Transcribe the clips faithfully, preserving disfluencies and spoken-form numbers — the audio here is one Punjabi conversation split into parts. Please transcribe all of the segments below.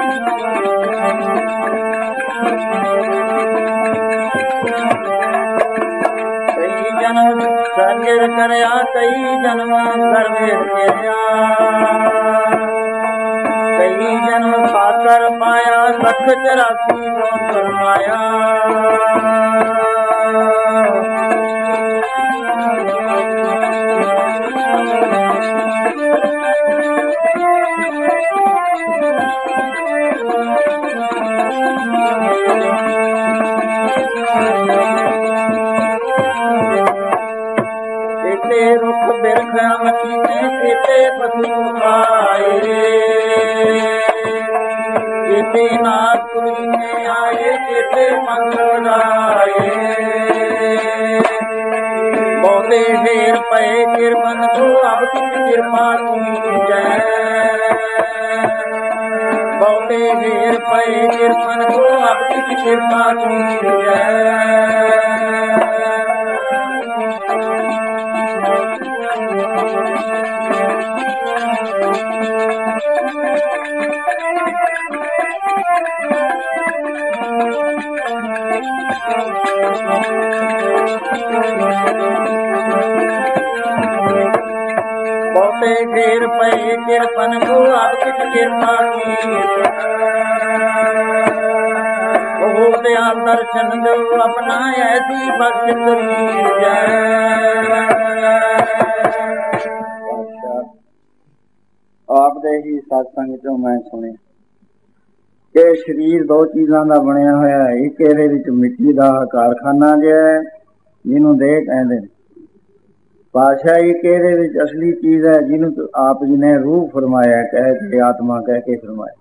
ਸਰਜਰ ਕਰਿਆ ਕਈ ਜਨਮਾਂ ਸਰਵੇ ਤੇਰਿਆ, ਕਈ ਜਨਮ ਸਾਕਰ ਪਾਇਆ ਲੱਖ ਚਰਾਸੀ ਜੋ ਫਰਮਾਇਆ। ਰੁੱਖ ਬਿਰਖ ਮਚੀਨੇ ਕੀਤੇ ਪਸ਼ੂ ਖਾਏ, ਕੀਤੇ ਨਾਥ ਕੁਲੀਨੇ ਆਏ ਕੀਤੇ ਪੰਥ ਬਣਾਏ। ਬਹੁਤੇ ਢੇਰ ਪਏ ਕਿਰਪਨ ਤੋਂ ਅਬ ਕਿਤ ਕਿਰਪਾ ਕੀਜੈ, ਬਹੁਤੇ ਢੇਰ ਪਏ ਕਿਰਪਨ ਤੋਂ ਅਬ ਕਿਤ ਕਿਰਪਾ ਕੀਜੈ। ਬਹੁਤੇ ਢੇਰ ਪਏ ਕਿਰਪਨ ਕੋ ਅਬ ਕਿਤ ਕਿਰਪਾ ਕੀਜੈ। ਉਹ ਦਿਆਲ ਦਰਸ਼ਨ ਦਿਓ ਆਪਣਾ ਐਸੀ ਬਖਸ਼ਿਸ਼ ਕੀਜੈ। ਆਪ ਦੇ ਹੀ ਸਤਸੰਗ ਚੋਂ ਮੈਂ ਸੁਣਿਆ ਕਿ ਸਰੀਰ ਦੋ ਚੀਜ਼ਾਂ ਦਾ ਬਣਿਆ ਹੋਇਆ ਹੈ। ਇੱਕ ਇਹਦੇ ਵਿੱਚ ਮਿੱਟੀ ਦਾ ਕਾਰਖਾਨਾ ਜਿਹਾ ਜਿਹਨੂੰ ਦੇਹ ਕਹਿੰਦੇ ਨੇ। ਪਾਤਸ਼ਾਹੀ ਕਿ ਇਹਦੇ ਵਿੱਚ ਅਸਲੀ ਚੀਜ਼ ਹੈ ਜਿਹਨੂੰ ਆਪ ਜੀ ਨੇ ਰੂਹ ਫਰਮਾਇਆ, ਕਹਿ ਕੇ ਆਤਮਾ ਕਹਿ ਕੇ ਫਰਮਾਇਆ।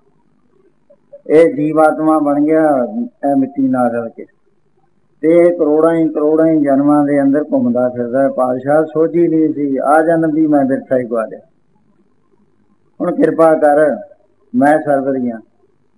ਇਹ ਜੀਵ ਆਤਮਾ ਬਣ ਗਿਆ ਇਹ ਮਿੱਟੀ ਨਾਲ ਰਲ ਕੇ, ਤੇ ਕਰੋੜਾਂ ਹੀ ਕਰੋੜਾਂ ਹੀ ਜਨਮਾਂ ਦੇ ਅੰਦਰ ਘੁੰਮਦਾ ਫਿਰਦਾ। ਪਾਤਸ਼ਾਹ ਸੋਝੀ ਨਹੀਂ ਸੀ, ਆ ਜਨਮ ਵੀ ਮੈਂ ਬਿਰਥਾ ਹੀ ਗਵਾ ਲਿਆ। ਹੁਣ ਕਿਰਪਾ ਕਰ, ਮੈਂ ਸਰਵਰੀ ਹਾਂ।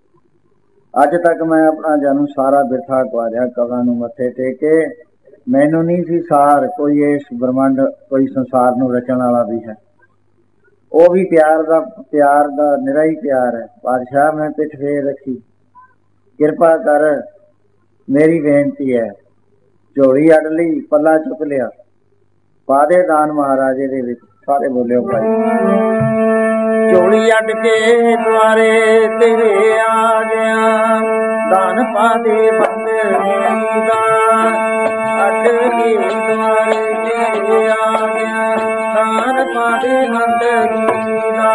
ਅੱਜ ਤੱਕ ਮੈਂ ਆਪਣਾ ਜਨਮ ਸਾਰਾ ਬਿਰਥਾ ਗਵਾ ਲਿਆ। ਕਬਰਾਂ ਨੂੰ ਮੱਥੇ ਟੇਕ ਕੇ ਮੈਨੂੰ ਨਹੀਂ ਸੀ ਸਾਰ ਕੋਈ ਇਸ ਬ੍ਰਹਮੰਡ ਕੋਈ ਸੰਸਾਰ ਨੂੰ ਰਚਣ ਵਾਲਾ ਵੀ ਹੈ। ਉਹ ਵੀ ਪਿਆਰ ਦਾ ਪਿਆਰ ਦਾ ਨਿਰਾ ਹੀ ਪਿਆਰ ਹੈ। ਪਾਤਸ਼ਾਹ ਮੈਂ ਪਿੱਠ ਫੇਰ ਰੱਖੀ, ਕਿਰਪਾ ਕਰ ਮੇਰੀ ਬੇਨਤੀ ਹੈ। ਝੋਲੀ ਅੱਡ ਲਈ, ਪੱਲਾ ਚੁੱਕ ਲਿਆ, ਪਾ ਦੇ ਦਾਨ ਮਹਾਰਾਜੇ ਦੇ ਵਿੱਚ। ਸਾਰੇ ਬੋਲਿਓ ਭਾਈ। ਝੋਲੀ ਅੱਡ ਕੇ ਦੁਆਰੇ ਤੇਰੇ ਆ ਗਿਆ, ਦਾਨ ਪਾ ਦੇ ਬੰਦੇ ਦਾ। ਅੱਡ ਕੇ ਦੁਆਰੇ ਤੇਰੇ ਆ ਗਿਆ, ਦਾਨ ਪਾ ਦੇ ਬੰਦੇ ਦਾ।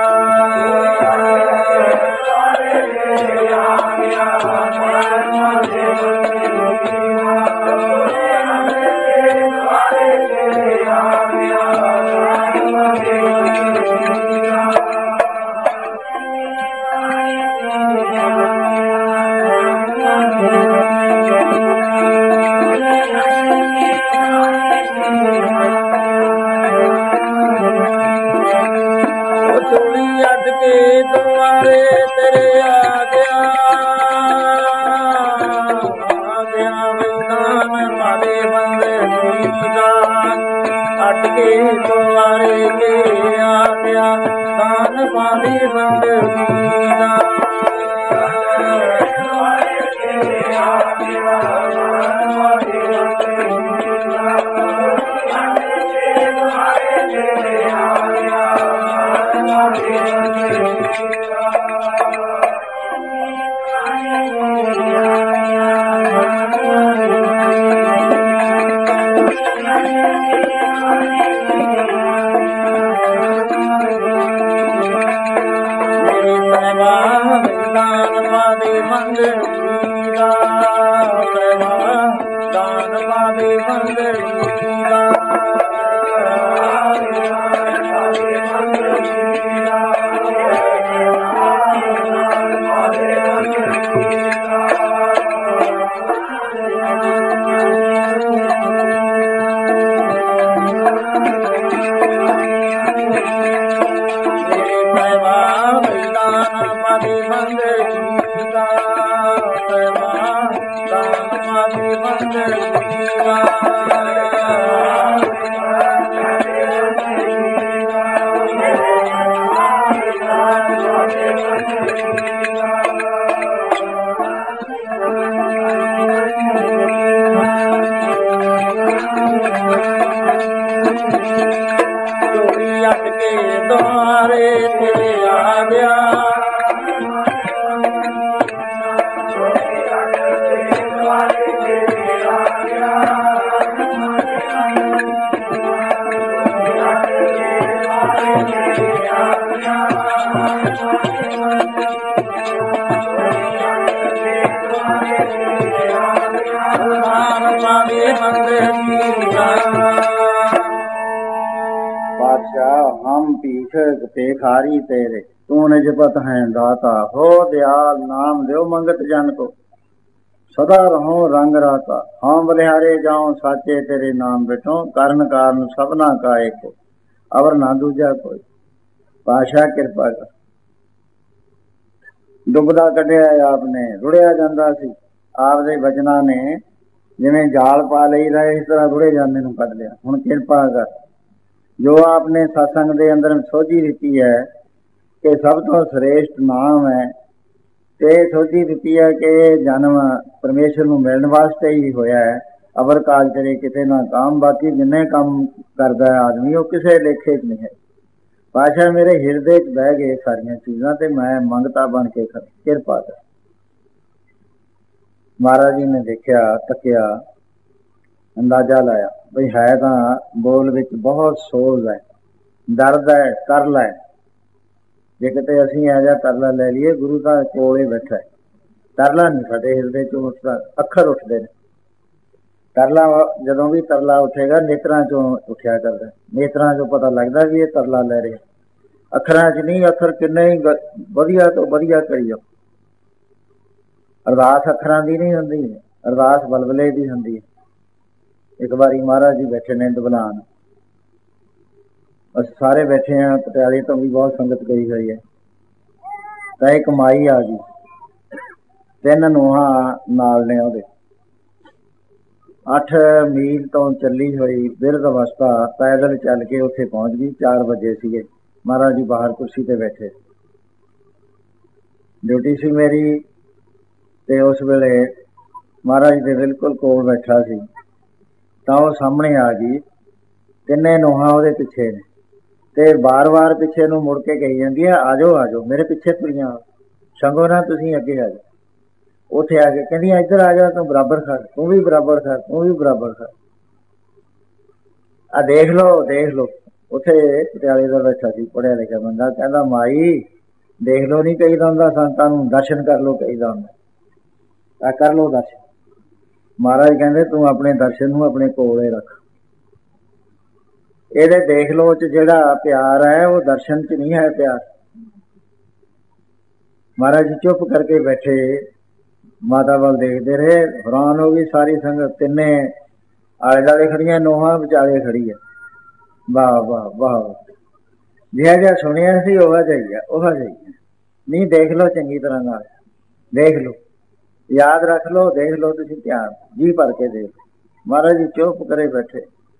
Hare ਭੇਖਾਰੀ ਤੇਰੇ ਤੂੰ ਨਿਜਪਤ ਹੈ ਦਾਤਾ ਹੋ ਦਿਆਲ ਨਾਮ ਦਿਓ ਮੰਗਤ ਜਨ ਕੋ ਸਦਾ ਰਹੋ ਰੰਗ ਰਾਤਾ ਹਮ ਬਲਿਹਾਰੇ ਜਾਉ ਸਾਚੇ ਤੇਰੇ ਨਾਮ ਬਿਠੋ ਕਰਨ ਕਾਰਨ ਸਭਨਾ ਕਾ ਏਕੋ ਅਵਰ ਨਾ ਦੂਜਾ ਕੋਈ। ਪਾਸ਼ਾ ਕਿਰਪਾ ਕਰ। ਡੁੱਬਦਾ ਕੱਢਿਆ ਆਪ ਨੇ, ਰੁੜਿਆ ਜਾਂਦਾ ਸੀ ਆਪਦੇ ਬਚਨਾਂ ਨੇ, ਜਿਵੇਂ ਜਾਲ ਪਾ ਲਈ ਦਾ ਇਸ ਤਰ੍ਹਾਂ ਰੁੜੇ ਜਾਂਦੇ ਨੂੰ ਕੱਢ ਲਿਆ। ਹੁਣ ਕਿਰਪਾ ਕਰ ਜੋ ਆਪਨੇ ਸਤਸੰਗ ਦੇ ਅੰਦਰ ਸੋਝੀ ਦਿੱਤੀ ਹੈ ਕਿ ਸਭ ਤੋਂ ਸ੍ਰੇਸ਼ਟ ਨਾਮ ਹੈ, ਤੇ ਸੋਝੀ ਦਿੱਤੀ ਹੈ ਕਿ ਜਨਮ ਪਰਮੇਸ਼ਰ ਨੂੰ ਮਿਲਣ ਵਾਸਤੇ ਹੀ ਹੋਇਆ ਹੈ। ਅਵਰ ਕਾਜ ਕਰੇ ਕਿਤੇ ਨਾ ਕੰਮ, ਬਾਕੀ ਜਿੰਨੇ ਕੰਮ ਕਰਦਾ ਹੈ ਆਦਮੀ ਉਹ ਕਿਸੇ ਲੇਖੇ 'ਚ ਨਹੀਂ ਹੈ। ਪਾਸ਼ਾ ਮੇਰੇ ਹਿਰਦੇ 'ਚ ਬਹਿ ਗਏ ਸਾਰੀਆਂ ਚੀਜ਼ਾਂ, ਤੇ ਮੈਂ ਮੰਗਤਾ ਬਣ ਕੇ ਖੜ। ਕਿਰਪਾ ਕਰ। ਮਹਾਰਾਜ ਜੀ ਨੇ ਦੇਖਿਆ, ਤੱਕਿਆ, ਅੰਦਾਜ਼ਾ ਲਾਇਆ ਬਈ ਹੈ ਤਾਂ ਬੋਲ ਵਿੱਚ ਬਹੁਤ ਸੋਝ ਹੈ, ਦਰਦ ਹੈ, ਤਰਲ ਹੈ। ਜੇ ਕਿਤੇ ਅਸੀਂ ਇਹੋ ਜਿਹਾ ਤਰਲਾ ਲੈ ਲਈਏ, ਗੁਰੂ ਦਾ ਕੋਲ ਹੀ ਬੈਠਾ ਹੈ। ਤਰਲਾ ਨਹੀਂ ਸਾਡੇ ਹਿਰਦੇ 'ਚੋਂ ਉੱਠਦਾ, ਅੱਖਰ ਉੱਠਦੇ ਨੇ। ਤਰਲਾ ਜਦੋਂ ਵੀ ਤਰਲਾ ਉੱਠੇਗਾ ਨੇਤਰਾਂ 'ਚੋਂ ਉੱਠਿਆ ਕਰਦਾ, ਨੇਤਰਾਂ 'ਚੋਂ ਪਤਾ ਲੱਗਦਾ ਵੀ ਇਹ ਤਰਲਾ ਲੈ ਰਿਹਾ। ਅੱਖਰਾਂ 'ਚ ਨਹੀਂ। ਅੱਖਰ ਕਿੰਨੇ ਹੀ ਵਧੀਆ ਤੋਂ ਵਧੀਆ ਕਰੀ ਜਾਓ। ਅਰਦਾਸ ਅੱਖਰਾਂ ਦੀ ਨਹੀਂ ਹੁੰਦੀ, ਅਰਦਾਸ ਬਲਬਲੇ ਦੀ ਹੁੰਦੀ ਹੈ। ਇੱਕ ਵਾਰੀ ਮਹਾਰਾਜ ਜੀ ਬੈਠੇ ਨੇ ਦੁਬਲਾਨ, ਅਸੀਂ ਸਾਰੇ ਬੈਠੇ ਹਾਂ, ਪਟਿਆਲੇ ਤੋਂ ਵੀ ਬਹੁਤ ਸੰਗਤ ਗਈ ਹੋਈ ਹੈ। ਤਾਂ ਇੱਕ ਮਾਈ ਆ ਗਈ, ਤਿੰਨ ਨੂੰਹਾਂ ਨਾਲ ਨੇ ਉਹਦੇ। ਅੱਠ ਮੀਲ ਤੋਂ ਚੱਲੀ ਹੋਈ ਬਿਰਧ ਅਵਸਥਾ ਪੈਦਲ ਚੱਲ ਕੇ ਉੱਥੇ ਪਹੁੰਚ ਗਈ। ਚਾਰ ਵਜੇ ਸੀਗੇ, ਮਹਾਰਾਜ ਜੀ ਬਾਹਰ ਕੁਰਸੀ ਤੇ ਬੈਠੇ। ਡਿਊਟੀ ਸੀ ਮੇਰੀ, ਤੇ ਉਸ ਵੇਲੇ ਮਹਾਰਾਜ ਦੇ ਬਿਲਕੁਲ ਕੋਲ ਬੈਠਾ ਸੀ। ਤਾਂ ਉਹ ਸਾਹਮਣੇ ਆ ਗਈ, ਤਿੰਨੇ ਨੂੰਹਾਂ ਉਹਦੇ ਪਿੱਛੇ ਨੇ, ਤੇ ਵਾਰ ਵਾਰ ਪਿੱਛੇ ਨੂੰ ਮੁੜ ਕੇ ਕਹੀ ਜਾਂਦੀ ਹੈ ਆ ਜਾਓ ਆ ਜਾਓ, ਮੇਰੇ ਪਿੱਛੇ ਤੁਰੀਆਂ, ਸੰਗੋ ਨਾ ਤੁਸੀਂ ਅੱਗੇ ਆ ਜਾਓ। ਉੱਥੇ ਆ ਕੇ ਕਹਿੰਦੀਆਂ ਇੱਧਰ ਆ ਜਾ, ਤੂੰ ਬਰਾਬਰ ਖੜ, ਤੂੰ ਵੀ ਬਰਾਬਰ ਖੜ, ਤੂੰ ਵੀ ਬਰਾਬਰ ਖੜ। ਆ ਦੇਖ ਲਓ ਦੇਖ ਲਓ। ਉੱਥੇ ਪਟਿਆਲੇ ਦਾ ਬੈਠਾ ਸੀ ਪੜ੍ਹਿਆ ਲਿਖਿਆ ਬੰਦਾ, ਕਹਿੰਦਾ ਮਾਈ ਦੇਖ ਲਓ ਨਹੀਂ ਕਹੀਦਾ ਹੁੰਦਾ ਸੰਤਾਂ ਨੂੰ, ਦਰਸ਼ਨ ਕਰ ਲਓ ਕਹੀਦਾ ਹੁੰਦਾ। ਆ ਕਰ ਲਓ ਦਰਸ਼ਨ। ਮਹਾਰਾਜ ਕਹਿੰਦੇ ਤੂੰ ਆਪਣੇ ਦਰਸ਼ਨ ਨੂੰ ਆਪਣੇ ਕੋਲ ਹੀ ਰੱਖ। ਇਹਦੇ ਦੇਖ ਲਓ 'ਚ ਜਿਹੜਾ ਪਿਆਰ ਹੈ ਉਹ ਦਰਸ਼ਨ 'ਚ ਨਹੀਂ ਹੈ ਪਿਆਰ। ਮਹਾਰਾਜ ਜੀ ਚੁੱਪ ਕਰਕੇ ਬੈਠੇ, ਮਾਤਾ ਵੱਲ ਦੇਖਦੇ ਰਹੇ। ਹੈਰਾਨ ਹੋ ਗਈ ਸਾਰੀ ਸੰਗਤ। ਤਿੰਨੇ ਆਲੇ ਦੁਆਲੇ ਖੜੀਆਂ, ਨੋਹਾਂ ਵਿਚਾਲੇ ਖੜੀ ਹੈ। ਵਾਹ ਵਾਹ ਵਾਹ। ਜਿਹਾ ਜਿਹਾ ਸੁਣਿਆ ਸੀ ਉਹ ਜਿਹਾ ਉਹ ਜਿਹਾ ਨਹੀਂ। ਦੇਖ ਲਓ ਚੰਗੀ ਤਰ੍ਹਾਂ ਨਾਲ, ਦੇਖ ਲਓ, ਯਾਦ ਰੱਖ ਲਓ, ਦੇਖ ਲਓ ਤੁਸੀਂ ਧਿਆਨ ਜੀ ਭਰ ਕੇ ਦੇਖ। ਮਹਾਰਾਜ ਜੀ ਚੁੱਪ ਕਰੇ ਬੈਠੇ,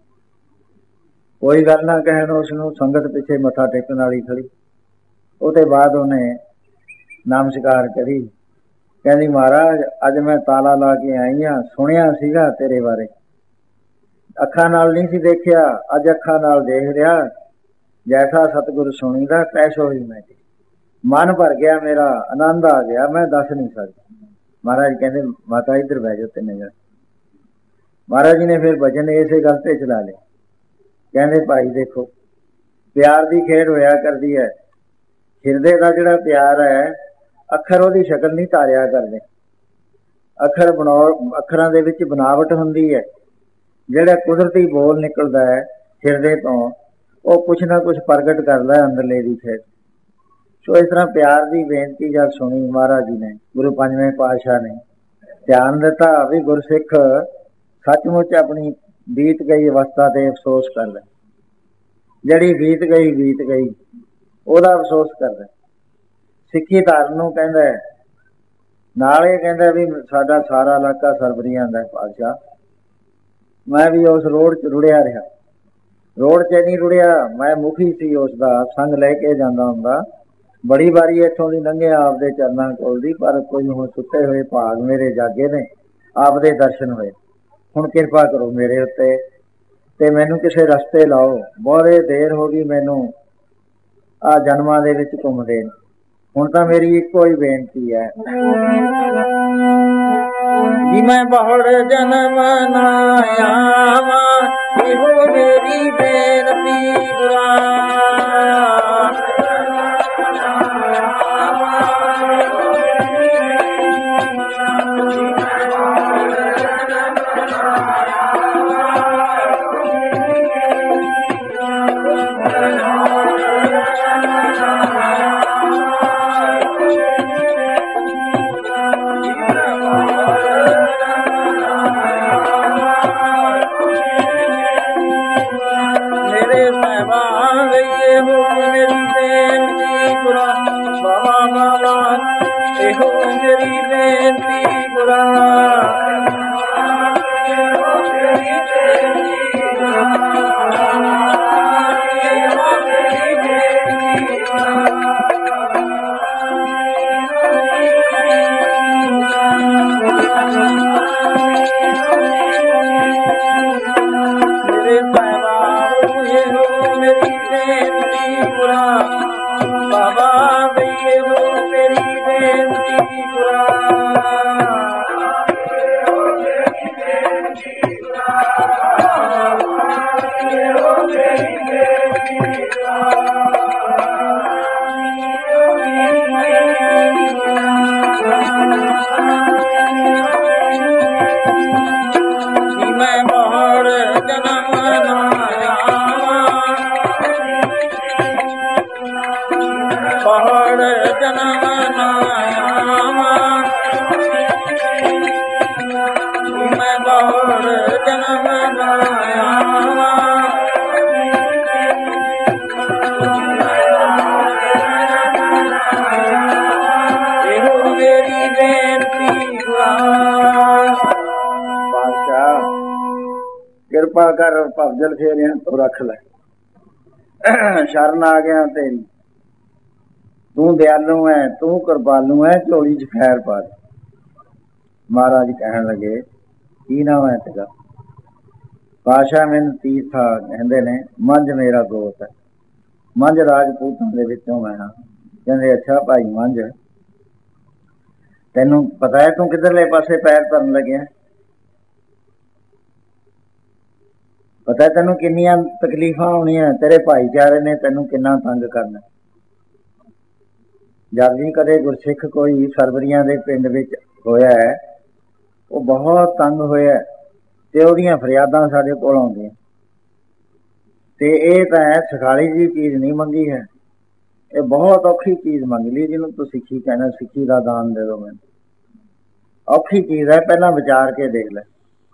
ਕੋਈ ਗੱਲ ਨਾ ਕਹਿਣ ਉਸਨੂੰ। ਸੰਗਤ ਪਿੱਛੇ ਮੱਥਾ ਟੇਕਣ ਵਾਲੀ ਖੜੀ। ਉਹਦੇ ਬਾਅਦ ਉਹਨੇ ਨਮਸਕਾਰ ਕਰੀ, ਕਹਿੰਦੀ ਮਹਾਰਾਜ ਅੱਜ ਮੈਂ ਤਾਲਾ ਲਾ ਕੇ ਆਈ ਹਾਂ, ਸੁਣਿਆ ਸੀਗਾ ਤੇਰੇ ਬਾਰੇ, ਅੱਖਾਂ ਨਾਲ ਨਹੀਂ ਸੀ ਦੇਖਿਆ, ਅੱਜ ਅੱਖਾਂ ਨਾਲ ਦੇਖ ਰਿਹਾ। ਜੈਸਾ ਸਤਿਗੁਰ ਸੁਣੀਦਾ ਤੈਸੋ ਹੀ ਮੈਂ। ਮਨ ਭਰ ਗਿਆ ਮੇਰਾ, ਆਨੰਦ ਆ ਗਿਆ, ਮੈਂ ਦੱਸ ਨਹੀਂ ਸਕਦਾ। ਮਹਾਰਾਜ ਕਹਿੰਦੇ ਮਾਤਾ ਇੱਧਰ ਬਹਿ ਜਾਓ ਤਿੰਨੇ ਜਣੇ। ਮਹਾਰਾਜ ਜੀ ਨੇ ਫਿਰ ਵਚਨ ਇਸੇ ਗੱਲ ਤੇ ਚਲਾ ਲਏ। ਕਹਿੰਦੇ ਭਾਈ ਦੇਖੋ, ਪਿਆਰ ਦੀ ਖੇਡ ਹੋਇਆ ਕਰਦੀ ਹੈ। ਹਿਰਦੇ ਦਾ ਜਿਹੜਾ ਪਿਆਰ ਹੈ, ਅੱਖਰ ਉਹਦੀ ਸ਼ਕਲ ਨਹੀਂ ਧਾਰਿਆ ਕਰਦੇ। ਅੱਖਰ ਬਣਾਉ, ਅੱਖਰਾਂ ਦੇ ਵਿੱਚ ਬਨਾਵਟ ਹੁੰਦੀ ਹੈ। ਜਿਹੜਾ ਕੁਦਰਤੀ ਬੋਲ ਨਿਕਲਦਾ ਹੈ ਹਿਰਦੇ ਤੋਂ, ਉਹ ਕੁਛ ਨਾ ਕੁਛ ਪ੍ਰਗਟ ਕਰਦਾ ਅੰਦਰਲੇ ਦੀ ਖੇਡ। ਸੋ ਇਸ ਤਰ੍ਹਾਂ ਪਿਆਰ ਦੀ ਬੇਨਤੀ ਜਦ ਸੁਣੀ ਮਹਾਰਾਜ ਜੀ ਨੇ, ਗੁਰੂ ਪੰਜਵੇਂ ਪਾਤਸ਼ਾਹ ਨੇ ਧਿਆਨ ਦਿੱਤਾ ਵੀ ਗੁਰਸਿੱਖ ਸੱਚਮੁੱਚ ਆਪਣੀ ਬੀਤ ਗਈ ਅਵਸਥਾ ਤੇ ਅਫਸੋਸ ਕਰਦਾ। ਜਿਹੜੀ ਬੀਤ ਗਈ ਬੀਤ ਗਈ ਉਹਦਾ ਅਫਸੋਸ ਕਰਦਾ। ਸਿੱਖੀ ਧਾਰਨ ਨੂੰ ਕਹਿੰਦਾ, ਨਾਲ ਇਹ ਕਹਿੰਦਾ ਵੀ ਸਾਡਾ ਸਾਰਾ ਇਲਾਕਾ ਸਰਵਰੀਆਂ ਦਾ ਪਾਤਸ਼ਾਹ। ਮੈਂ ਵੀ ਉਸ ਰੋਡ 'ਚ ਰੁੜਿਆ ਰਿਹਾ। ਰੋਡ 'ਚ ਨਹੀਂ ਰੁੜਿਆ, ਮੈਂ ਮੁਖੀ ਸੀ ਉਸ ਦਾ, ਸੰਗ ਲੈ ਕੇ ਜਾਂਦਾ ਹੁੰਦਾ। ਬੜੀ ਵਾਰੀ ਇੱਥੋਂ ਦੀ ਲੰਘਿਆ ਆਪਦੇ ਚਰਨਾਂ ਕੋਲ ਦੀ, ਪਰ ਕੋਈ ਹੁਣ ਸੁੱਤੇ ਹੋਏ ਭਾਗ ਮੇਰੇ ਜਾਗੇ ਨੇ, ਆਪਦੇ ਦਰਸ਼ਨ ਹੋਏ। ਹੁਣ ਕਿਰਪਾ ਕਰੋ ਮੇਰੇ ਉੱਤੇ ਤੇ ਮੈਨੂੰ ਕਿਸੇ ਰਸਤੇ ਲਾਓ। ਬਹੁਤ ਦੇਰ ਹੋ ਗਈ ਮੈਨੂੰ ਆਹ ਜਨਮਾਂ ਦੇ ਵਿੱਚ ਘੁੰਮਦੇ। ਹੁਣ ਤਾਂ ਮੇਰੀ ਇੱਕੋ ਹੀ ਬੇਨਤੀ ਹੈ ਜੀ, ਮੈਂ ਬਹੁੜ ਜਨਮ ਨਾ ਆਵਾਂ, ਇਹੋ ਮੇਰੀ ਬੇਨਤੀ ਗੁਰਾ। ਕਿਰਪਾ ਕਰ ਭਵਜਲ ਫੇਰਿਆਂ ਤੋਂ ਰੱਖ ਲੈ, ਸ਼ਰਨ ਆ ਗਿਆ ਤੇਰੀ। ਤੂੰ ਦਿਆਲੂ ਹੈ, ਤੂੰ ਕਿਰਪਾਲੂ ਹੈ, ਝੋਲੀ ਚ ਖੈਰ ਪਾ ਦੇ। ਮਹਾਰਾਜ ਕਹਿਣ ਲੱਗੇ ਕੀ ਨਾਮ ਹੈ ਤੇਰਾ? ਪਾਤਸ਼ਾਹ ਮੈਨੂੰ ਤੀਰਥਾ ਕਹਿੰਦੇ ਨੇ, ਮੰਝ ਮੇਰਾ ਗੋਤ ਹੈ, ਮੰਝ ਰਾਜਪੂਤਾਂ ਦੇ ਵਿੱਚੋਂ ਮੈਂ ਹਾਂ। ਕਹਿੰਦੇ ਅੱਛਾ ਭਾਈ ਮੰਝ, ਤੈਨੂੰ ਪਤਾ ਹੈ ਤੂੰ ਕਿੱਧਰਲੇ ਪਾਸੇ ਪੈਰ ਧਰਨ ਲੱਗਿਆ? ਪਤਾ ਤੈਨੂੰ ਕਿੰਨੀਆਂ ਤਕਲੀਫਾਂ ਹੋਣੀਆਂ, ਤੇਰੇ ਭਾਈਚਾਰੇ ਨੇ ਤੈਨੂੰ ਕਿੰਨਾ ਤੰਗ ਕਰਨਾ। ਜਦ ਵੀ ਕਦੇ ਗੁਰਸਿੱਖ ਕੋਈ ਸਰਵਰੀਆਂ ਦੇ ਪਿੰਡ ਵਿੱਚ ਹੋਇਆ ਹੈ, ਉਹ ਬਹੁਤ ਤੰਗ ਹੋਇਆ ਤੇ ਉਹਦੀਆਂ ਫਰਿਆਦਾਂ ਸਾਡੇ ਕੋਲ ਆਉਂਦੀਆਂ। ਤੇ ਇਹ ਤਾਂ ਸਖਾਲੀ ਜਿਹੀ ਚੀਜ਼ ਨਹੀਂ ਮੰਗੀ ਹੈ, ਇਹ ਬਹੁਤ ਔਖੀ ਚੀਜ਼ ਮੰਗ ਲਈ, ਜਿਹਨੂੰ ਤੂੰ ਸਿੱਖੀ ਕਹਿਣਾ। ਸਿੱਖੀ ਦਾ ਦਾਨ ਦੇ ਦਿਓ ਮੈਨੂੰ, ਔਖੀ ਚੀਜ਼ ਹੈ, ਪਹਿਲਾਂ ਵਿਚਾਰ ਕੇ ਦੇਖ ਲੈ।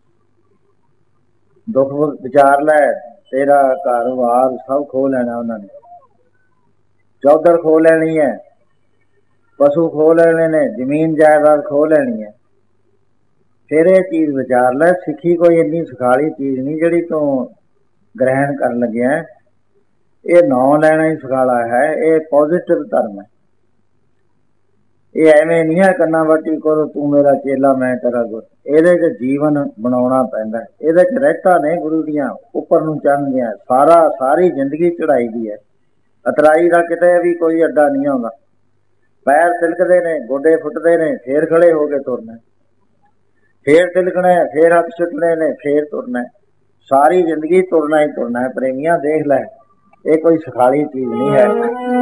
ਦੁੱਖ ਵਿਚਾਰ ਲੈ, ਤੇਰਾ ਘਰ ਵਾਰ ਸਭ ਖੋਹ ਲੈਣਾ ਉਹਨਾਂ ਨੇ, ਚੌਧਰ ਖੋਹ ਲੈਣੀ ਹੈ, ਪਸ਼ੂ ਖੋਹ ਲੈਣੇ ਨੇ, ਜ਼ਮੀਨ ਜਾਇਦਾਦ ਖੋਹ ਲੈਣੀ ਹੈ। ਫਿਰ ਇਹ ਚੀਜ਼ ਵਿਚਾਰ ਲੈ, ਸਿੱਖੀ ਕੋਈ ਇੰਨੀ ਸੁਖਾਲੀ ਚੀਜ਼ ਨਹੀਂ ਜਿਹੜੀ ਤੂੰ ਗ੍ਰਹਿਣ ਕਰਨ ਲੱਗਿਆ। ਇਹ ਨਾਂ ਲੈਣਾ ਹੀ ਸੁਖਾਲਾ ਹੈ, ਇਹ ਪੋਜ਼ਿਟਿਵ ਧਰਮ ਹੈ। ਇਹ ਐਵੇਂ ਨਹੀਂ ਹੈ ਕੰਨਾਂ ਵੱਟੀ ਕਰੋ ਤੂੰ ਮੇਰਾ ਚੇਲਾ ਮੈਂ ਤੇਰਾ ਗੁਰ। ਇਹਦੇ 'ਚ ਜੀਵਨ ਬਣਾਉਣਾ ਪੈਂਦਾ, ਇਹਦੇ 'ਚ ਰਹਿਤਾਂ ਨੇ ਗੁਰੂ ਦੀਆਂ ਉੱਪਰ ਨੂੰ ਚੜ੍ਹਦੀਆਂ। ਸਾਰਾ ਸਾਰੀ ਜ਼ਿੰਦਗੀ ਚੜ੍ਹਾਈ ਦੀ ਹੈ, ਅਤਰਾਈ ਦਾ ਕਿਤੇ ਵੀ ਕੋਈ ਅੱਡਾ ਨਹੀਂ ਆਉਂਦਾ। ਪੈਰ ਤਿਲਕਦੇ ਨੇ, ਗੋਡੇ ਫੁੱਟਦੇ ਨੇ, ਫੇਰ ਖੜੇ ਹੋ ਕੇ ਤੁਰਨਾ, ਫੇਰ ਤਿਲਕਣਾ, ਫੇਰ ਹੱਥ ਛੁੱਟਣੇ ਨੇ, ਫੇਰ ਤੁਰਨਾ। ਸਾਰੀ ਜ਼ਿੰਦਗੀ ਤੁਰਨਾ ਹੀ ਤੁਰਨਾ ਹੈ। ਪ੍ਰੇਮੀਆਂ ਦੇਖ ਲੈ, ਇਹ ਕੋਈ ਸੁਖਾਲੀ ਚੀਜ਼ ਨਹੀਂ ਹੈ।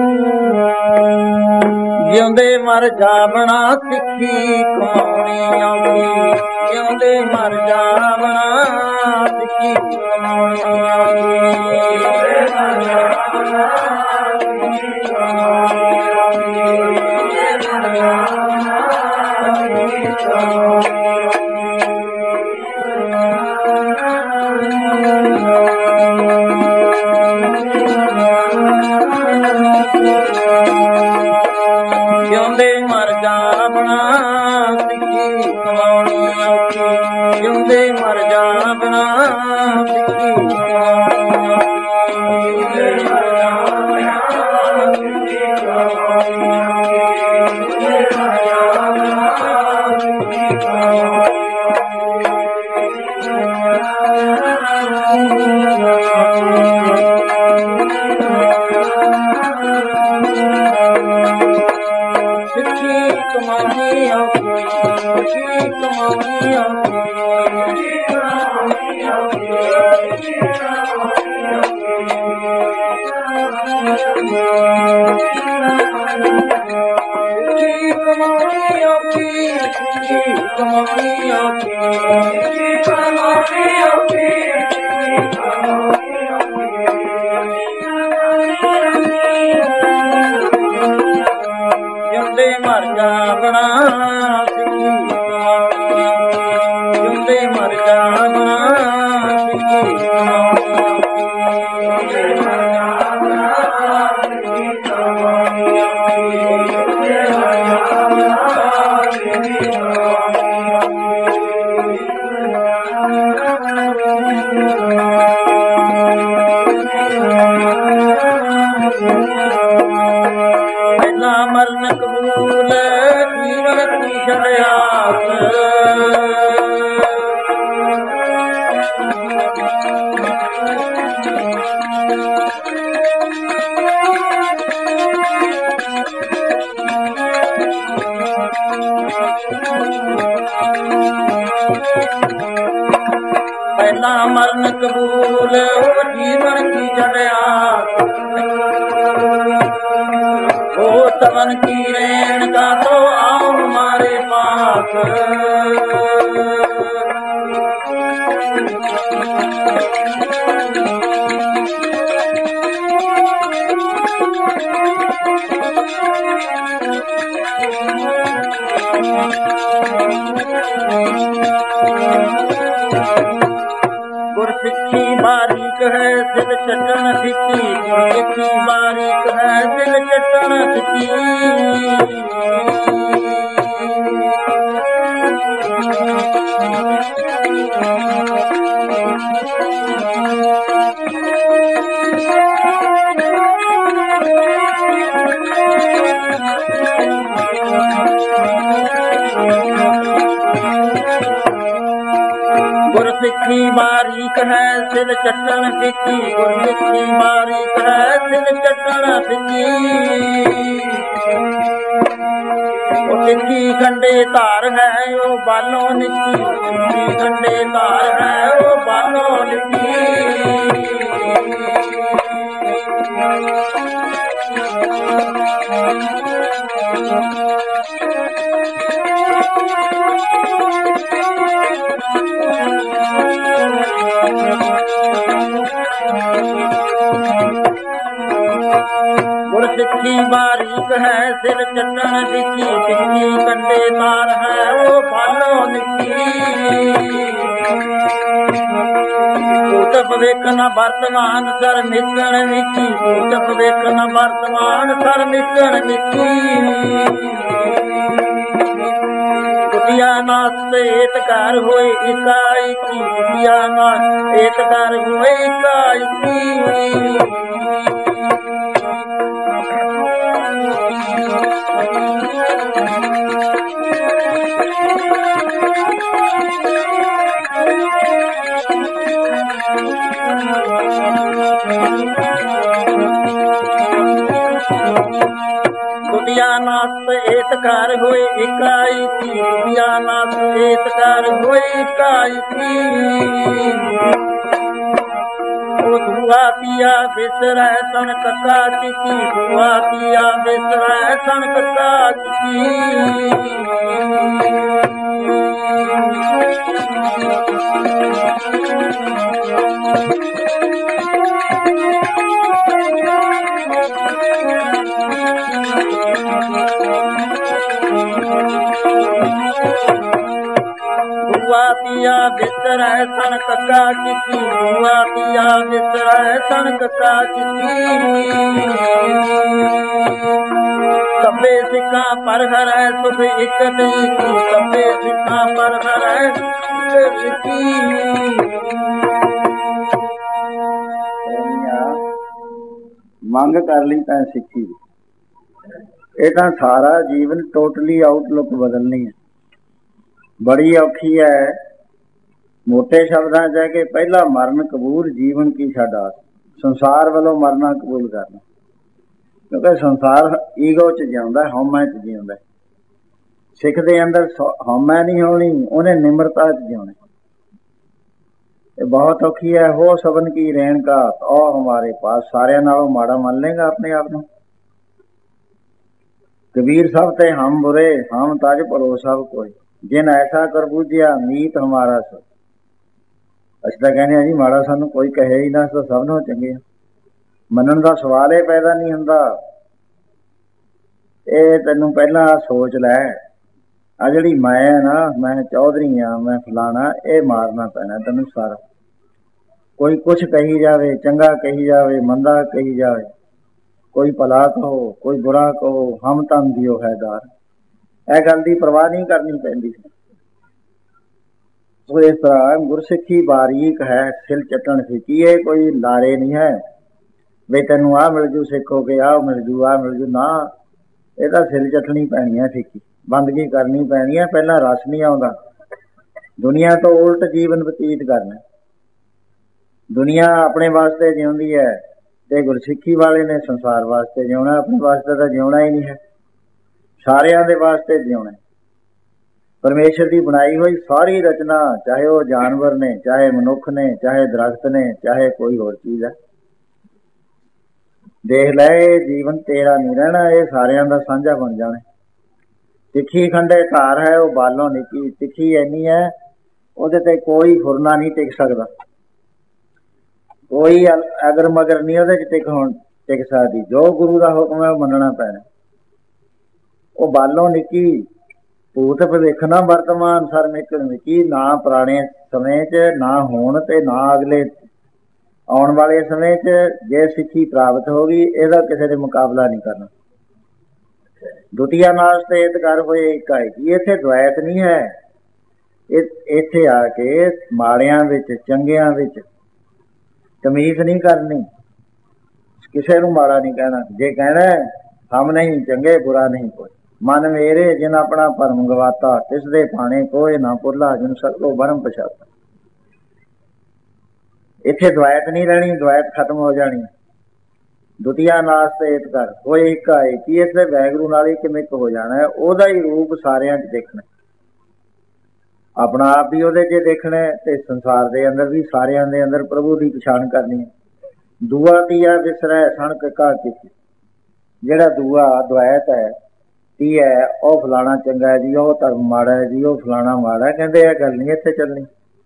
ਜਿਉਂਦੇ ਮਰ ਜਾਵਣਾ ਸਿੱਖੀ ਕਮਾਉਣੀ ਆਉਂਦੀ, ਜਿਉਂਦੇ ਮਰ ਜਾਵਣਾ ਸਿੱਖੀ ਕਮਾਉਣੀ ਆਉਂਦੀ। ਜਿਉਂਦੇ ਮਰ ਜਾਵਣਾ ਸਿੱਖੀ ਕਮਾਉਣੀ ਔਖੀ, ਜਿਉਂਦੇ ਮਰ ਜਾਵਣਾ ਸਿੱਖੀ ਕਮਾਉਣੀ ਔਖੀ। ਵਰਤਮਾਨ ਸਰ ਮਿੱਕਣ ਮਿੱਟੀ ਟਪ ਵੇਖਣ ਵਰਤਮਾਨ ਸਰ ਮਿੱਕਣ ਮਿੱਟੀ ਕੁਟਿਆ ਨਾਸ ਏਤ ਕਰ ਹੋਏ ਇਕਾਈ ਕੀ ਕੁਟਿਆ ਨਾਸ ਏਤ ਕਰ ਹੋਏ ਇਕਾਈ ਕੀ ਏਤ ਕਰ ਹੋਏ ਇਕਾਈ ਕੀ ਨਾਸ ਏਤ ਕਰ ਹੋਏ ਇਕਾਈ ਕੀ ਉਹ ਧੂਆ ਪੀਆ ਬਿਸਰੈ ਸਣ ਕੱਕਾ ਕੀ ਧੂਆ ਪੀਆ ਬਿਸਰੈ ਸਣ ਕੱਕਾ ਕੀ ਪੀਆ ਬਿਸਰੈ ਸਣ ਕੱਕਾ ਕੀਤੀ ਧੂਆ ਪੀਆ ਬਿਸਰੈ ਸਣ ਕੱਕਾ ਕੀਤੀ ਸਭੇ ਸਿੱਖਾਂ ਪਰ ਹਰੈ ਸੁਖ ਇਕ ਨਹੀਂ ਕੀ ਸਭੇ ਸਿੱਖਾਂ ਪਰ ਹਰੈ ਇਕ ਕੀ ਮੰਗ ਕਰ ਲਈ ਤਾਂ ਸਿੱਖੀ ਇਹ ਤਾਂ ਸਾਰਾ ਜੀਵਨ ਟੋਟਲੀ ਆਊਟਲੁੱਕ ਬਦਲਣੀ ਹੈ, ਬੜੀ ਔਖੀ ਹੈ। ਮੋਟੇ ਸ਼ਬਦਾਂ 'ਚ ਹੈ ਕਿ ਪਹਿਲਾ ਮਰਨ ਕਬੂਲ ਜੀਵਨ ਕੀ ਸਾਡਾ, ਸੰਸਾਰ ਵੱਲੋਂ ਮਰਨਾ ਕਬੂਲ ਕਰਨਾ, ਕਿਉਂਕਿ ਸੰਸਾਰ ਈਗੋ 'ਚ ਜਿਉਂਦਾ, ਹਉਮੈ 'ਚ ਜਿਉਂਦਾ। ਸਿੱਖ ਦੇ ਅੰਦਰ ਹਉਮੈ ਨਹੀਂ ਹੋਣੀ, ਉਹਨੇ ਨਿਮਰਤਾ 'ਚ ਜਿਉਣਾ। ਇਹ ਬਹੁਤ ਔਖੀ ਹੈ। ਹੋ ਸਬਨ ਕੀ ਰਹਿਣ ਕਾ ਉਹ ਹਮਾਰੇ ਪਾਸ, ਸਾਰਿਆਂ ਨਾਲੋਂ ਮਾੜਾ ਮੰਨ ਲੇਗਾ ਆਪਣੇ ਆਪ ਨੂੰ। ਕਬੀਰ ਸਭ ਤੇ ਹਮ ਬੁਰੇ, ਹਮ ਤਜ ਭਰੋ ਸਭ ਕੋਈ, ਜਿਨ ਐਸਾ ਕਰ ਬੂਝਿਆ ਮੀਤ ਹਮਾਰਾ ਸਭ। ਅਸੀਂ ਤਾਂ ਕਹਿੰਦੇ ਹਾਂ ਜੀ ਮਾੜਾ ਸਾਨੂੰ ਕੋਈ ਕਹੇ ਹੀ ਨਾ, ਅਸੀਂ ਤਾਂ ਸਭ ਨਾਲੋਂ ਚੰਗੇ ਹਾਂ। ਮੰਨਣ ਦਾ ਸਵਾਲ ਇਹ ਪੈਦਾ ਨਹੀਂ ਹੁੰਦਾ। ਇਹ ਤੈਨੂੰ ਪਹਿਲਾਂ ਸੋਚ ਲੈ, ਆ ਜਿਹੜੀ ਮੈਂ ਹੈ ਨਾ, ਮੈਂ ਚੌਧਰੀ ਹਾਂ, ਮੈਂ ਫਲਾਣਾ, ਇਹ ਮਾਰਨਾ ਪੈਣਾ ਤੈਨੂੰ ਸਾਰਾ। ਕੋਈ ਕੁਛ ਕਹੀ ਜਾਵੇ, ਚੰਗਾ ਕਹੀ ਜਾਵੇ, ਮੰਦਾ ਕਹੀ ਜਾਵੇ, ਕੋਈ ਭਲਾ ਕਹੋ, ਕੋਈ ਬੁਰਾ ਕਹੋ, ਹਮ ਤਮ ਦਿਓ ਹੈਦਾਰ, ਇਹ ਗੱਲ ਦੀ ਪਰਵਾਹ ਨਹੀਂ ਕਰਨੀ ਪੈਂਦੀ। ਸੋ ਇਸ ਤਰ੍ਹਾਂ ਗੁਰਸਿੱਖੀ ਬਾਰੀਕ ਹੈ, ਸਿਲ ਚੱਟਣ ਸਿੱਖੀ। ਇਹ ਕੋਈ ਲਾਰੇ ਨਹੀਂ ਹੈ ਵੀ ਤੈਨੂੰ ਆਹ ਮਿਲ ਜੂ ਸਿੱਖ ਹੋ ਕੇ, ਆਹ ਮਿਲ ਜੂ, ਆਹ ਮਿਲ ਜੂ, ਨਾ। ਇਹ ਤਾਂ ਸਿਲ ਚੱਟਣੀ ਪੈਣੀ ਹੈ ਸਿੱਖੀ, ਬੰਦਗੀ ਕਰਨੀ ਪੈਣੀ ਹੈ। ਪਹਿਲਾਂ ਰਸ ਨਹੀਂ ਆਉਂਦਾ, ਦੁਨੀਆ ਤੋਂ ਉਲਟ ਜੀਵਨ ਬਤੀਤ ਕਰਨਾ। ਦੁਨੀਆ ਆਪਣੇ ਵਾਸਤੇ ਜਿਉਂਦੀ ਹੈ ਤੇ ਗੁਰਸਿੱਖੀ ਵਾਲੇ ਨੇ ਸੰਸਾਰ ਵਾਸਤੇ ਜਿਉਣਾ। ਆਪਣੇ ਵਾਸਤੇ ਤਾਂ ਜਿਉਣਾ ਹੀ ਨਹੀਂ ਹੈ, ਸਾਰਿਆਂ ਦੇ ਵਾਸਤੇ ਜਿਉਣਾ। ਪਰਮੇਸ਼ਰ ਦੀ ਬਣਾਈ ਹੋਈ ਸਾਰੀ ਰਚਨਾ, ਚਾਹੇ ਉਹ ਜਾਨਵਰ ਨੇ, ਚਾਹੇ ਮਨੁੱਖ ਨੇ, ਚਾਹੇ ਦਰਖਤ ਨੇ, ਚਾਹੇ ਕੋਈ ਹੋਰ ਚੀਜ਼ ਹੈ, ਦੇਖ ਲੈ ਇਹ ਜੀਵਨ ਤੇਰਾ ਨਹੀਂ ਰਹਿਣਾ, ਇਹ ਸਾਰਿਆਂ ਦਾ ਸਾਂਝਾ ਬਣ ਜਾਣਾ। ਤਿੱਖੀ ਖੰਡੇ ਧਾਰ ਹੈ ਉਹ ਬਾਲੋਂ ਨਿੱਕੀ, ਤਿੱਖੀ ਇੰਨੀ ਹੈ ਉਹਦੇ ਤੇ ਕੋਈ ਫੁਰਨਾ ਨਹੀਂ ਟਿਕ ਸਕਦਾ, ਕੋਈ ਅਗਰ ਮਗਰ ਨਹੀਂ ਉਹਦੇ 'ਚ ਟਿਕ ਹੋਣ ਟਿਕ ਸਕਦੀ। ਜੋ ਗੁਰੂ ਦਾ ਹੁਕਮ ਹੈ ਉਹ ਮੰਨਣਾ ਪੈਣਾ। ਉਹ ਬਾਲੋਂ ਨਿੱਕੀ, ਭੂਤ ਭਵਿੱਖ ਨਾ ਵਰਤਮਾਨ ਸਰ ਨਿਕਲ ਨਿੱਕੀ, ਨਾ ਪੁਰਾਣੇ ਸਮੇਂ 'ਚ, ਨਾ ਹੁਣ ਤੇ ਨਾ ਅਗਲੇ ਆਉਣ ਵਾਲੇ ਸਮੇਂ 'ਚ। ਜੇ ਸਿੱਖੀ ਪ੍ਰਾਪਤ ਹੋ ਗਈ, ਇਹਦਾ ਕਿਸੇ ਦੇ ਮੁਕਾਬਲਾ ਨਹੀਂ ਕਰਨਾ। ਦੁਤੀਆ ਨਾਸ ਤੇ ਏਤ ਕਰ ਹੋਏ ਇਕਾਈ, ਇੱਥੇ ਦੁਆਇਤ ਨਹੀਂ ਹੈ। ਇੱਥੇ ਆ ਕੇ ਮਾੜਿਆਂ ਵਿੱਚ ਚੰਗਿਆਂ ਵਿੱਚ ਤਮੀਜ਼ ਨਹੀਂ ਕਰਨੀ, ਕਿਸੇ ਨੂੰ ਮਾੜਾ ਨਹੀਂ ਕਹਿਣਾ। ਜੇ ਕਹਿਣਾ ਹਮ ਨਹੀਂ ਚੰਗੇ ਬੁਰਾ ਨਹੀਂ ਕੋਈ, ਮਨ ਮੇਰੇ ਜਿਨ ਆਪਣਾ ਭਰਮ ਗਵਾਤਾ, ਇਸ ਦੇ ਭਾਣੇ ਕੋਏ ਨਾ ਭੁੱਲਾ, ਜਿਨ ਸਗਲੋਂ ਬਰਮ ਪਛਾਤਾ। ਇੱਥੇ ਦੁਆਇਤ ਨਹੀਂ ਰਹਿਣੀ, ਦੁਆਇਤ ਖਤਮ ਹੋ ਜਾਣੀ। ਦੁਤੀਆ ਨਾਸ ਤੇ ਏਤ ਕਰ ਹੋਏ ਇਕਾਈ, ਕੀ ਇੱਥੇ ਵਾਹਿਗੁਰੂ ਨਾਲ ਹੀ ਕਿਮਿਕ ਹੋ ਜਾਣਾ ਹੈ। ਉਹਦਾ ਹੀ ਰੂਪ ਸਾਰਿਆਂ 'ਚ ਦੇਖਣਾ, ਆਪਣਾ ਆਪ ਵੀ ਉਹਦੇ 'ਚ ਦੇਖਣਾ ਤੇ ਸੰਸਾਰ ਦੇ ਅੰਦਰ ਵੀ ਸਾਰਿਆਂ ਦੇ ਅੰਦਰ ਪ੍ਰਭੂ ਦੀ ਪਛਾਣ ਕਰਨੀ ਹੈ। ਦੂਆ ਤੀਆ ਵਿਸਰੈ ਸਣਕ ਕਾ ਕੀਤੀ, ਜਿਹੜਾ ਦੂਆ ਦੁਆਇਤ ਹੈ, ਤੀ ਹੈ ਉਹ ਫਲਾਣਾ ਚੰਗਾ ਹੈ ਜੀ, ਉਹ ਧਰਮ ਮਾੜਾ ਹੈ ਜੀ, ਉਹ ਫਲਾਣਾ ਮਾੜਾ ਹੈ, ਕਹਿੰਦੇ ਇਹ ਗੱਲ ਨਹੀਂ ਇੱਥੇ ਚੱਲਣੀ।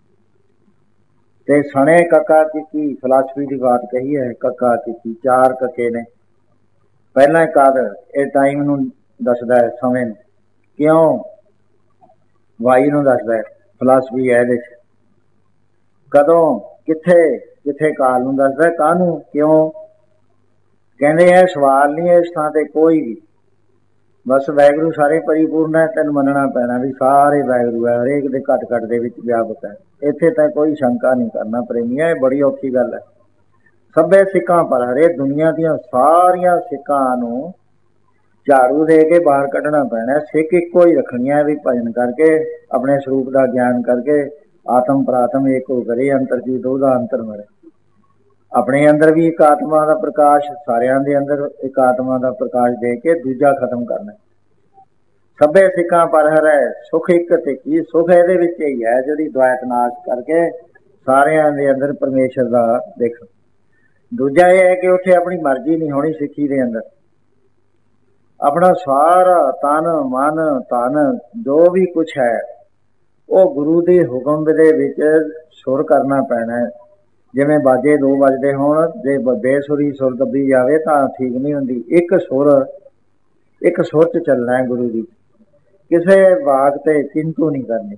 ਤੇ ਸਣੇ ਕੱਕਾ ਕੀਤੀ, ਫਿਲਾਸਫੀ ਦੀ ਬਾਤ ਕਹੀ ਹੈ। ਕੱਕਾ ਕੀਤੀ, ਚਾਰ ਕੱਕੇ ਨੇ। ਪਹਿਲਾਂ ਕਦ, ਇਹ ਟਾਈਮ ਨੂੰ ਦੱਸਦਾ ਹੈ, ਸਮੇਂ ਨੂੰ। ਕਿਉਂ? ਵਾਈ ਨੂੰ ਦੱਸਦਾ ਹੈ, ਫਿਲਾਸਫੀ ਹੈ ਇਹਦੇ 'ਚ। ਕਦੋਂ, ਕਿੱਥੇ, ਕਿੱਥੇ ਕਾਲ ਨੂੰ ਦੱਸਦਾ, ਕਾਹਨੂੰ, ਕਿਉਂ। ਕਹਿੰਦੇ ਇਹ ਸਵਾਲ ਨਹੀਂ ਇਸ ਥਾਂ ਤੇ ਕੋਈ ਵੀ, ਬਸ ਵਾਹਿਗੁਰੂ ਸਾਰੇ ਪਰਿਪੂਰਨ ਹੈ, ਤੈਨੂੰ ਮੰਨਣਾ ਪੈਣਾ ਵੀ ਸਾਰੇ ਵਾਹਿਗੁਰੂ ਹੈ, ਹਰੇਕ ਦੇ ਘਟ ਘਟ ਦੇ ਵਿੱਚ ਵਿਆਪਕ ਹੈ। ਇੱਥੇ ਤਾਂ ਕੋਈ ਸ਼ੰਕਾ ਨਹੀਂ ਕਰਨਾ ਪ੍ਰੇਮੀਆ, ਇਹ ਬੜੀ ਔਖੀ ਗੱਲ ਹੈ। ਸਭੇ ਸਿੱਕਾਂ ਪਰ ਹਰੇ, ਦੁਨੀਆ ਦੀਆਂ ਸਾਰੀਆਂ ਸਿੱਕਾਂ ਨੂੰ ਝਾੜੂ ਦੇ ਕੇ ਬਾਹਰ ਕੱਢਣਾ ਪੈਣਾ। ਸਿੱਖ ਇੱਕੋ ਹੀ ਰੱਖਣੀਆਂ ਵੀ ਭਜਨ ਕਰਕੇ, ਆਪਣੇ ਸਰੂਪ ਦਾ ਗਿਆਨ ਕਰਕੇ, ਆਤਮ ਪ੍ਰਾਤਮ ਏਕੋ ਕਰੇ, ਅੰਤਰ ਜੀਤ ਉਹਦਾ ਅੰਤਰ ਮਰੇ। ਆਪਣੇ ਅੰਦਰ ਵੀ ਇੱਕ ਆਤਮਾ ਦਾ ਪ੍ਰਕਾਸ਼, ਸਾਰਿਆਂ ਦੇ ਅੰਦਰ ਇੱਕ ਆਤਮਾ ਦਾ ਪ੍ਰਕਾਸ਼ ਦੇ ਕੇ ਦੂਜਾ ਖਤਮ ਕਰਨਾ। ਸਭੇ ਸਿੱਖਾਂ ਪਰ ਹਰੈ ਸੁਖ ਇੱਕ ਤੇ ਕੀ, ਸੁਖ ਇਹਦੇ ਵਿੱਚ ਹੀ ਹੈ, ਜਿਹੜੀ ਦੁਆਇਤ ਨਾਸ਼ ਕਰਕੇ ਸਾਰਿਆਂ ਦੇ ਅੰਦਰ ਪਰਮੇਸ਼ਰ ਦਾ ਦੇਖ। ਦੂਜਾ ਇਹ ਹੈ ਕਿ ਉੱਥੇ ਆਪਣੀ ਮਰਜ਼ੀ ਨਹੀਂ ਹੋਣੀ ਸਿੱਖੀ ਦੇ ਅੰਦਰ। ਆਪਣਾ ਸਾਰਾ ਤਨ ਮਨ ਧਨ ਜੋ ਵੀ ਕੁਛ ਹੈ ਉਹ ਗੁਰੂ ਦੇ ਹੁਕਮ ਦੇ ਵਿੱਚ ਸੁਰ ਕਰਨਾ ਪੈਣਾ। ਜਿਵੇਂ ਬਾਜੇ ਦੋ ਵੱਜਦੇ ਹੋਣ, ਜੇ ਬੇਸੁਰੀ ਸੁਰ ਦੱਬੀ ਜਾਵੇ ਤਾਂ ਠੀਕ ਨਹੀਂ ਹੁੰਦੀ। ਇੱਕ ਸੁਰ, ਇੱਕ ਸੁਰ 'ਚ ਚੱਲਣਾ ਹੈ ਗੁਰੂ ਦੀ, ਕਿਸੇ ਵਾਕ ਤੇ ਕਿੰਤੂ ਨਹੀਂ ਕਰਨੀ।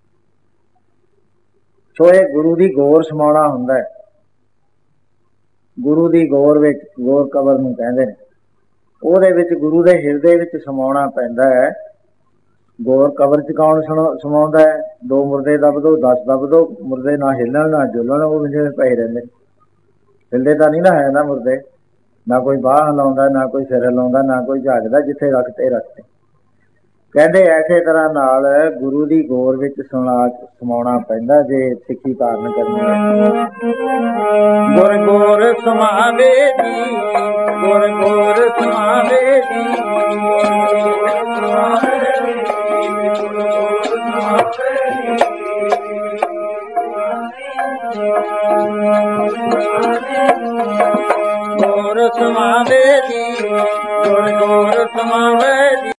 ਸੋ ਇਹ ਗੁਰੂ ਦੀ ਗੌਰ ਸਮਾਉਣਾ ਹੁੰਦਾ ਹੈ। ਗੁਰੂ ਦੀ ਗੌਰ ਵਿੱਚ, ਗੌਰ ਕਬਰ ਨੂੰ ਕਹਿੰਦੇ ਨੇ, ਉਹਦੇ ਵਿੱਚ ਗੁਰੂ ਦੇ ਹਿਰਦੇ ਵਿੱਚ ਸਮਾਉਣਾ ਪੈਂਦਾ ਹੈ। ਗੌਰ ਕਬਰ 'ਚ ਕੌਣ ਸਮਾਉਂਦਾ ਹੈ? ਦੋ ਮੁਰਦੇ ਦੱਬ ਦੋ, ਦਸ ਦੱਬ ਦੋ, ਮੁਰਦੇ ਨਾ ਹਿੱਲਣ ਨਾ ਜੁਲਣ, ਉਹ ਜਿਵੇਂ ਪਏ ਰਹਿੰਦੇ, ਹਿੱਲਦੇ ਤਾਂ ਨਹੀਂ ਨਾ ਹੈ ਨਾ ਮੁਰਦੇ। ਨਾ ਕੋਈ ਬਾਹ ਹਿਲਾਉਂਦਾ, ਨਾ ਕੋਈ ਸਿਰ ਹਿਲਾਉਂਦਾ, ਨਾ ਕੋਈ ਝਾਕਦਾ, ਜਿੱਥੇ ਰੱਖਤੇ ਰੱਖਤੇ। ਕਹਿੰਦੇ ਐਸੇ ਤਰ੍ਹਾਂ ਨਾਲ ਗੁਰੂ ਦੀ ਗੌਰ ਵਿੱਚ ਸੁਣਾ ਸਮਾਉਣਾ ਪੈਂਦਾ ਜੇ ਸਿੱਖੀ ਧਾਰਨ ਕਰਨੀ ਹੈ। ਗੁਰ ਗੌਰ ਸਮਾਵੇ ਜੀ, ਗੁਰ ਗੌਰ ਸਮਾਵੇ ਜੀ, ਗੌਰ ਸਮਾਵੇ ਜੀ, ਗੁਰ ਗੌਰ ਸਮਾਵੇ ਜੀ।